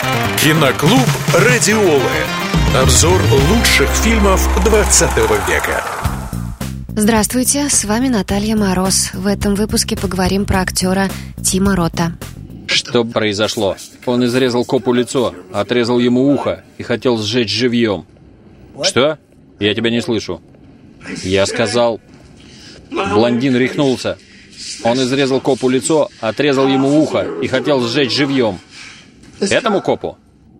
Киноклуб «Радиолы». Обзор лучших фильмов 20 века. Здравствуйте, с вами Наталья Мороз. В этом выпуске поговорим про актера Тима Рота. Что произошло? Он изрезал копу лицо, отрезал ему ухо и хотел сжечь живьем. Что? Я тебя не слышу. Я сказал... Блондин рехнулся. Он изрезал копу лицо, отрезал ему ухо и хотел сжечь живьем. Этому копу?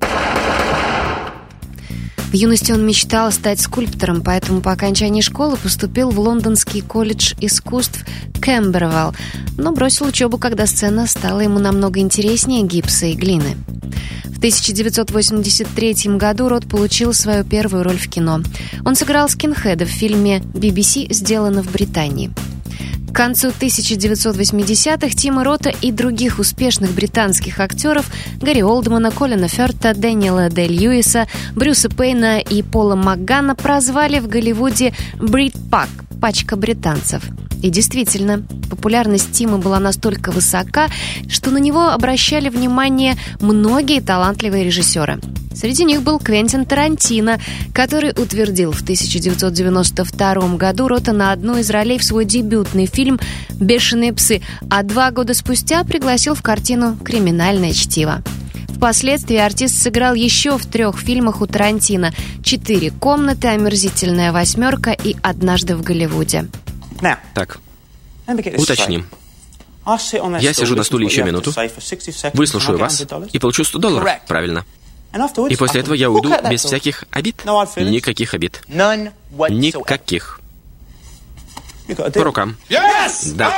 В юности он мечтал стать скульптором, поэтому по окончании школы поступил в Лондонский колледж искусств Кембервелл, но бросил учебу, когда сцена стала ему намного интереснее гипса и глины. В 1983 году Рот получил свою первую роль в кино. Он сыграл скинхеда в фильме BBC «Сделано в Британии». К концу 1980-х Тима Рота и других успешных британских актеров Гарри Олдмана, Колина Фёрта, Дэниела Дэй-Льюиса, Брюса Пейна и Пола Макгана прозвали в Голливуде «Бритпак» – «пачка британцев». И действительно, популярность Тима была настолько высока, что на него обращали внимание многие талантливые режиссеры. Среди них был Квентин Тарантино, который утвердил в 1992 году Рота на одну из ролей в свой дебютный фильм «Бешеные псы», а 2 года спустя пригласил в картину «Криминальное чтиво». Впоследствии артист сыграл еще в 3 фильмах у Тарантино: «4 комнаты», «Омерзительная восьмерка» и «Однажды в Голливуде». Так, уточним. Я сижу на стуле еще минуту, выслушаю вас и получу $100, правильно? И после этого я уйду без всяких обид? Никаких обид. Никаких. По рукам. Да.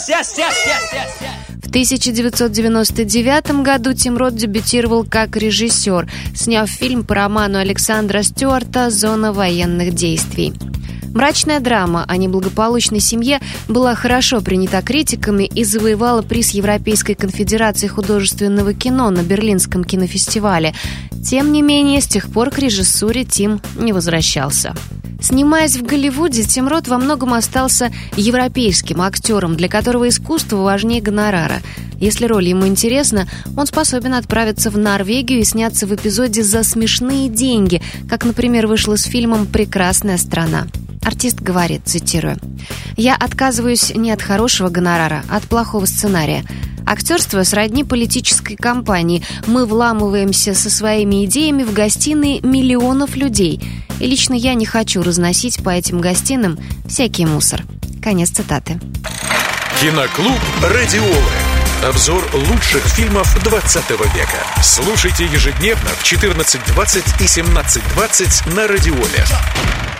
В 1999 году Тим Рот дебютировал как режиссер, сняв фильм по роману Александра Стюарта «Зона военных действий». Мрачная драма о неблагополучной семье была хорошо принята критиками и завоевала приз Европейской конфедерации художественного кино на Берлинском кинофестивале. Тем не менее, с тех пор к режиссуре Тим не возвращался. Снимаясь в Голливуде, Тим Рот во многом остался европейским актером, для которого искусство важнее гонорара. Если роль ему интересна, он способен отправиться в Норвегию и сняться в эпизоде за смешные деньги, как, например, вышло с фильмом «Прекрасная страна». Артист говорит, цитирую: «Я отказываюсь не от хорошего гонорара, а от плохого сценария. Актерство сродни политической кампании. Мы вламываемся со своими идеями в гостиные миллионов людей. И лично я не хочу разносить по этим гостиным всякий мусор». Конец цитаты. Киноклуб «Радиолы». Обзор лучших фильмов 20 века. Слушайте ежедневно в 14:20 и 17:20 на Радиоле.